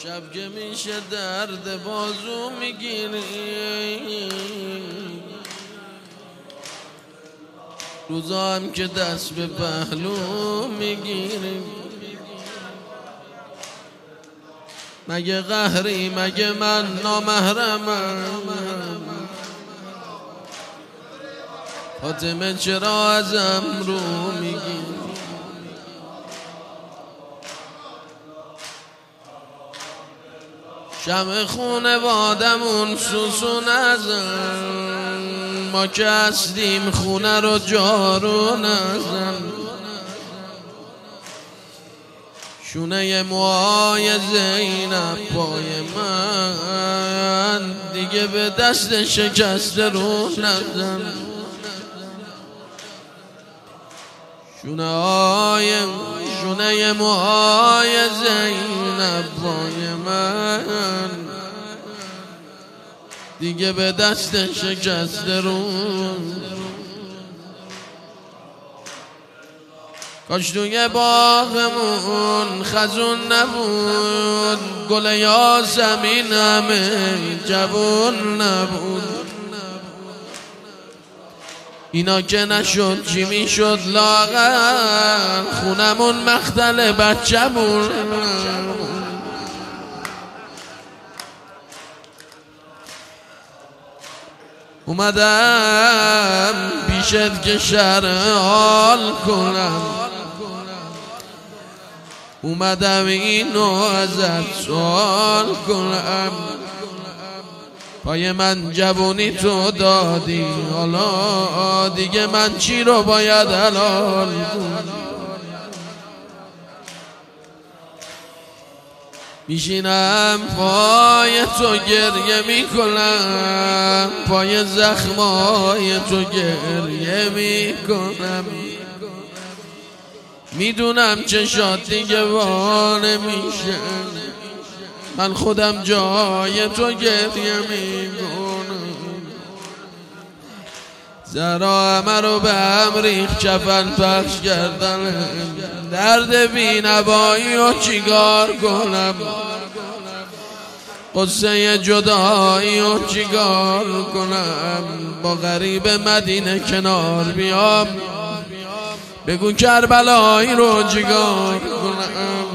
شب که میشه درد بازو میگیری، روزا هم که دست به پهلو میگیری. مگه قهری مگه من نامحرمم؟ فاطمه چرا ازم رو میگیری؟ شمع خونوادمون سوسو نزن، ما که هستیم خونه رو جارو نزن. شونه موهای زینب پای من، دیگه به دست شکسته رو نزن. شونه موهای زینب پای من، دیگه به دست شکسته رو. کاش توی باغمون خزون نبود، گل یاسمین همه جوون نبود. اینا که نشد چی میشد لاغر؟ خونمون مختل بچمون. اومدم پیشت که شرح حال کنم، اومدم اینو ازت سوال کنم. پای من جوونی تو دادی، حالا دیگه من چی رو باید حلال کنم؟ میشینم پای تو گریه میکنم، پای زخمای تو گریه میکنم. میدونم چشات دیگه وانه میشه، من خودم جای تو گریه میکنم. زهرا همه رو به هم ریخت، کفن پخش کردن درد بینوایی و چیکار کنم؟ قصه جدایی و چیکار کنم؟ با غریب مدینه کنار بیام، بگو کربلایی رو چیکار کنم؟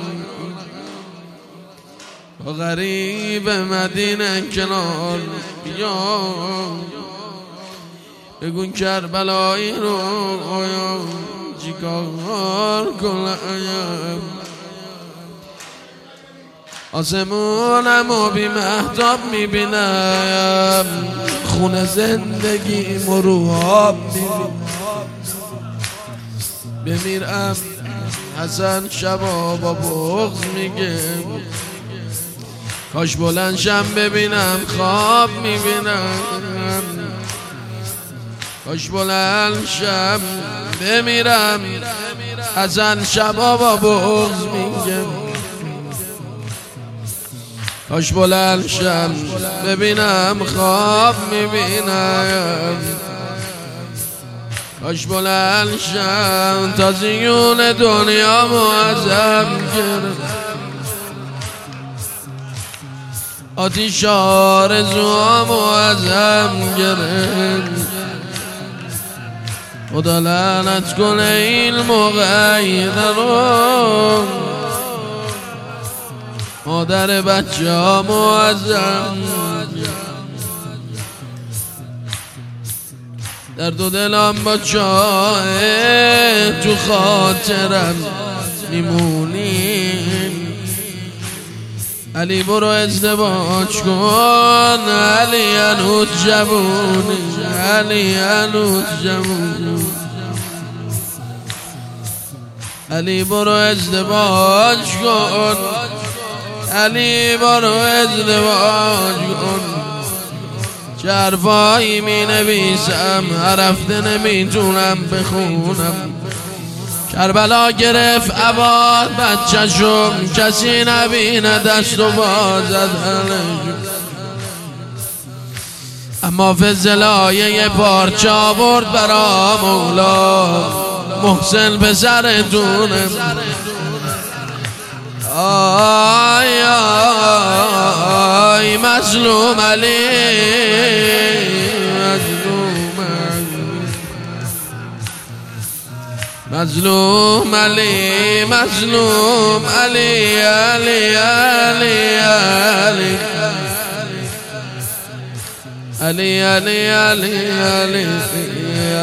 با غریب مدینه کنار بیام، بگو کربلایی رو چیکار کنم؟ آسمونمو بی مهتاب میبینم، خون زندگی رو آب میبینم. بمیرم حسن شبا با بغض میگه، کاش بلند شم ببینم خواب میبینم. کاش بلند شم بمیرم حسن شبا با بغض میگه. کاش بلند شم ببینم خواب میبینم. کاش بلند شم تا زیون دنیا معظم گرفت، آتیش آرزوها معظم گرفت. خدا لعنت کنه این مغیر رو، مادر بچه ها معظم. در دو دلم با چاه تو خاطرم میمونی. علی برو ازدواج کن، علی هنوز جوونی، علی هنوز جوونی. علی برو ازدواج کن، علی برو ازدواج کن. چه حرفایی می نویسم هر هفته نمیتونم بخونم. کربلا گرفت عباد بچه‌شم، کسی نبینه دست و بازد. اما فضلایه پارچه آورد برا مولا، محسن پسرتونه. آی آی مظلوم علی مظلوم علی علی علی علی علی علی علی علی